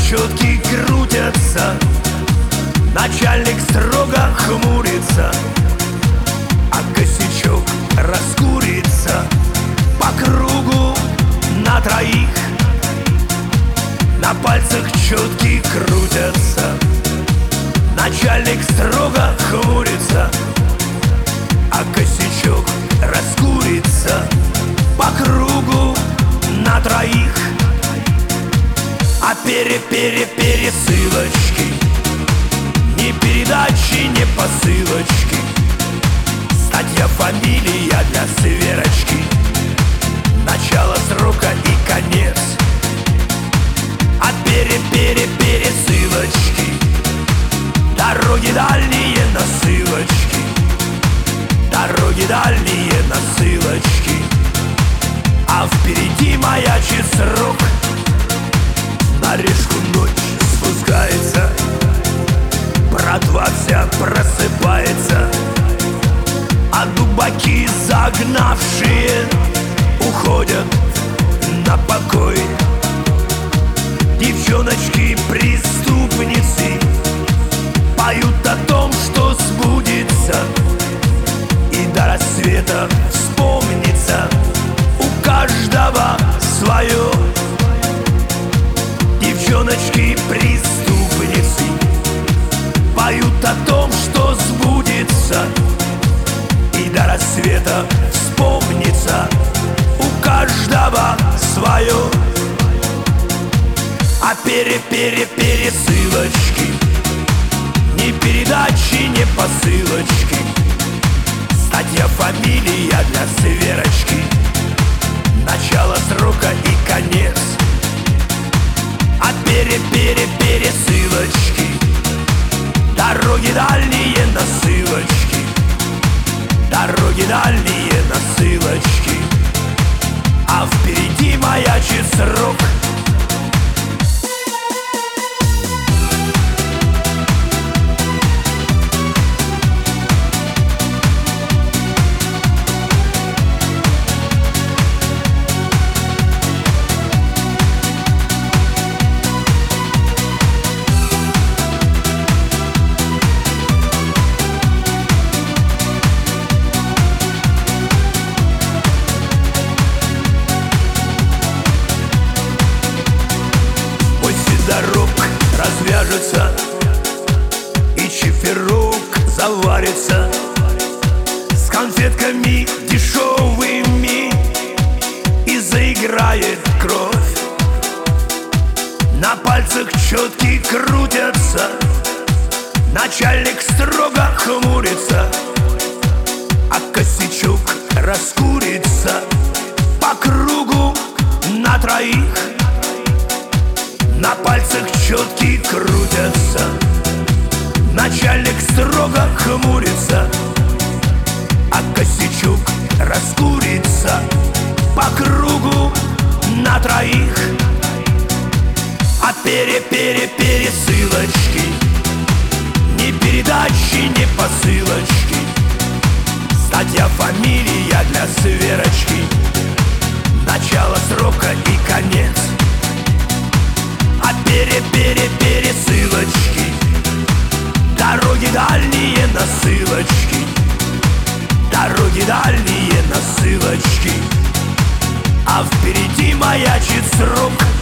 четки крутятся, начальник строго хмурится, а косячок раскурится по кругу на троих. На пальцах четки крутятся, начальник строго хмурится, а косячок раскурится по кругу на троих. А пересылочки, ни передачи, ни посылочки, статья, фамилия для сверочки, начало срока и конец. А пересылочки, дороги дальние на ссылочки, дороги дальние на ссылочки. А впереди маячит срок, на решку ночь спускается, братва вся просыпается, а дубаки загнавшие уходят на покой. Девчоночки-преступницы поют о том, что сбудется, и до рассвета вспомнится у каждого свое. Девчоночки-преступницы поют о том, что сбудется, и до рассвета вспомнится у каждого свое. А пересылочки, ни передачи, ни посылочки, статья, фамилия для сверочки, начало срока и конец. А пересылочки, дороги дальние на ссылочки, дороги дальние на ссылочки. А впереди маячит срок. Дорог развяжется, и чиферок заварится с конфетками дешевыми, и заиграет кровь. На пальцах четки крутятся, начальник строго хмурится, а косячок раскурится по кругу на троих. На пальцах четки крутятся, начальник строго хмурится, а косячок раскурится по кругу на троих. А пересылочки, ни передачи, ни посылочки, статья, фамилия для сверочки, начало срока и конец. А пересылочки, дороги дальние на ссылочки, дороги дальние на ссылочки. А впереди маячит срок.